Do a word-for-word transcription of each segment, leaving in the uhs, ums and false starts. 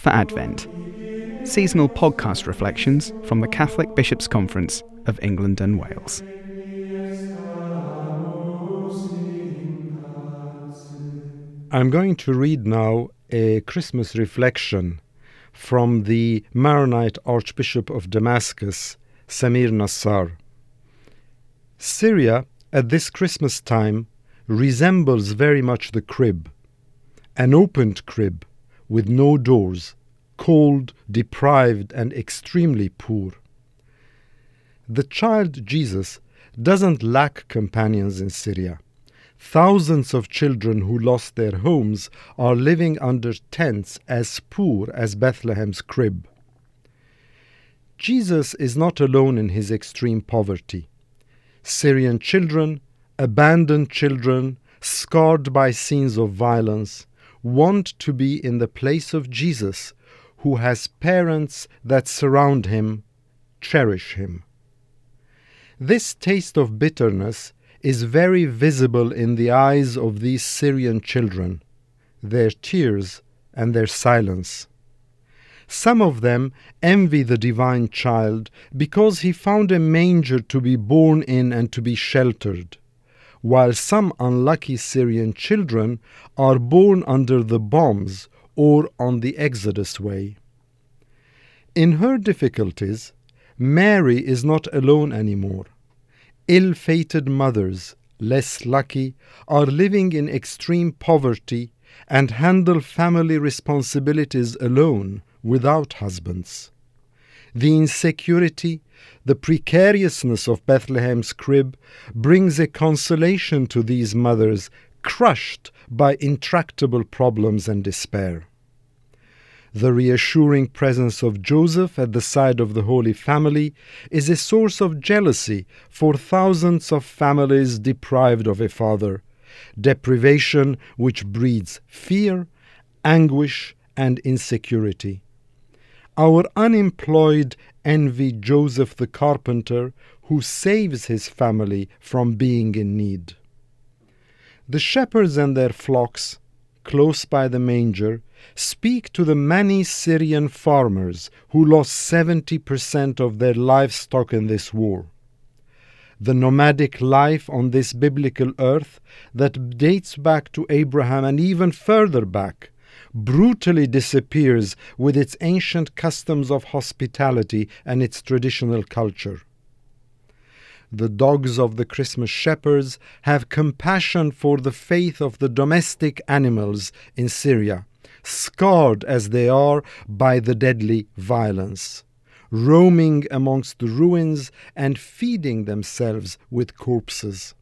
for Advent, seasonal podcast reflections from the Catholic Bishops' Conference of England and Wales. I'm going to read now a Christmas reflection from the Maronite Archbishop of Damascus, Samir Nassar. Syria, at this Christmas time, resembles very much the crib, an opened crib with no doors, cold, deprived, and extremely poor. The child Jesus doesn't lack companions in Syria. Thousands of children who lost their homes are living under tents as poor as Bethlehem's crib. Jesus is not alone in his extreme poverty. Syrian children, abandoned children, scarred by scenes of violence, want to be in the place of Jesus, who has parents that surround him, cherish him. This taste of bitterness is very visible in the eyes of these Syrian children, their tears and their silence. Some of them envy the divine child because he found a manger to be born in and to be sheltered, while some unlucky Syrian children are born under the bombs or on the Exodus way. In her difficulties, Mary is not alone anymore. Ill-fated mothers, less lucky, are living in extreme poverty and handle family responsibilities alone, without husbands. The insecurity, the precariousness of Bethlehem's crib brings a consolation to these mothers crushed by intractable problems and despair. The reassuring presence of Joseph at the side of the Holy Family is a source of jealousy for thousands of families deprived of a father, deprivation which breeds fear, anguish, and insecurity. Our unemployed envy Joseph the carpenter, who saves his family from being in need. The shepherds and their flocks, close by the manger, speak to the many Syrian farmers who lost seventy percent of their livestock in this war. The nomadic life on this biblical earth that dates back to Abraham and even further back brutally disappears with its ancient customs of hospitality and its traditional culture. The dogs of the Christmas shepherds have compassion for the faith of the domestic animals in Syria, scarred as they are by the deadly violence, roaming amongst the ruins and feeding themselves with corpses.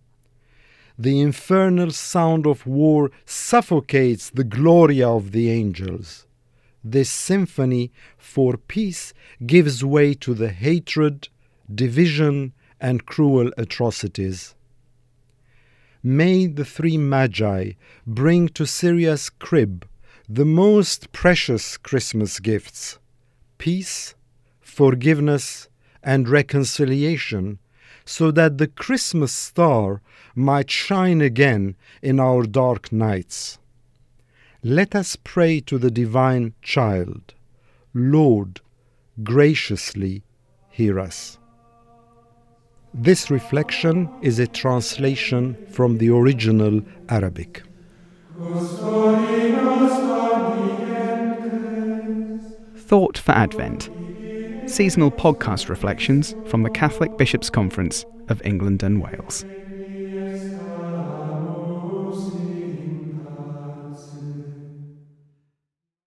The infernal sound of war suffocates the gloria of the angels. This symphony for peace gives way to the hatred, division, and cruel atrocities. May the three Magi bring to Syria's crib the most precious Christmas gifts: peace, forgiveness, and reconciliation, so that the Christmas star might shine again in our dark nights. Let us pray to the divine child. Lord, graciously hear us. This reflection is a translation from the original Arabic. Thought for Advent, seasonal podcast reflections from the Catholic Bishops' Conference of England and Wales.